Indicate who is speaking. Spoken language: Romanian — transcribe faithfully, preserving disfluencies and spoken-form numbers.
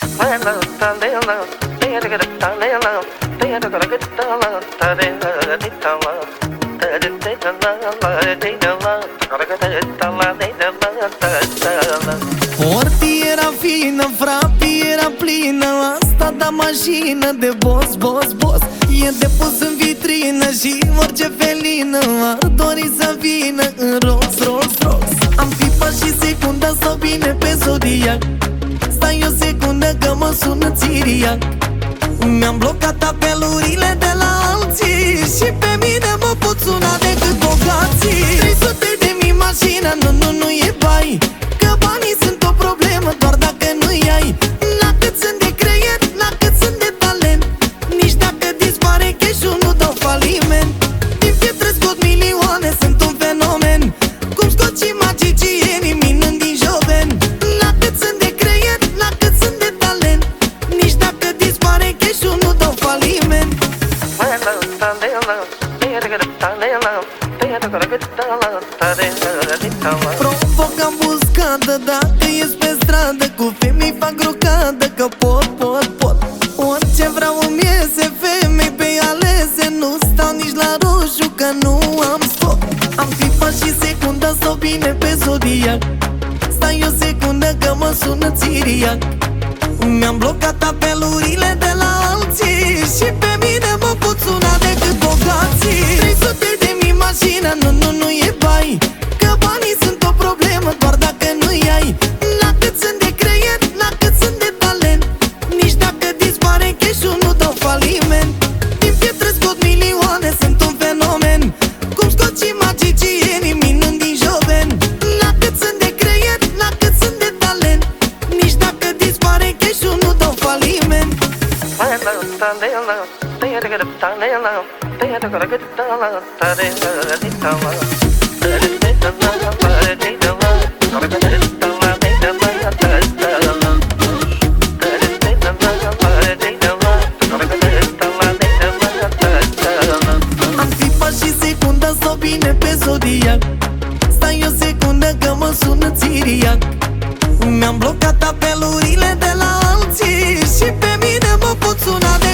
Speaker 1: Porti era fină, frapii era plină, asta da mașină de boss, boss, boss. E de pus în vitrină și orice felină ar dori să vină în Rolls, Rolls, Rolls. Am pipa și secundă sau bine pe Zodiac. Stai o secundă că mă sună Țiriac. Mi-am blocat apelurile de la alții și pe mine mă pot suna decât bogații. Trei sute de mii mașină, nu, nu, nu e bai, că banii sunt o problemă doar dacă nu-i ai. La cât sunt de creier, la cât sunt de talent, nici dacă dispare cash-ul nu dau faliment. Din pietre scot milioane, sunt un fenomen, cum scot și magicienii minând din joven. La cât sunt de creier, la cât sunt de talent, nici dacă dispare cash-ul nu dau faliment. Provoc ambuscadă dacă ies pe stradă, cu femei fac rocadă că pot, pot, pot. Orice vreau îmi iese, femei pe alese, nu stau nici la roșu că nu am stop. Am pipa și secundă sau bine pe Zodiac. Stai o secundă că mă sună Țiriac. Mi-am blocat apelurile de la alții și pe mine mă pot suna decât bogații. Trei sute de mii mașină, nu, nu, nu e bai, că banii sunt o problemă doar dacă nu-i ai. La cât sunt de creier, la cât sunt de talent, nici dacă dispare cash-ul nu dau faliment. Din pietre scot milioane, sunt un fenomen, cum scot și magicienii minând din joven. La cât sunt de creier, la cât sunt de talent, nici dacă dispare cash-ul nu dau faliment. Am pipa și secundă sau bine pe Zodiac. Stai o secundă că mă sună Țiriac. Mi-am blocat apelurile de la alții și pe mine mă pot suna de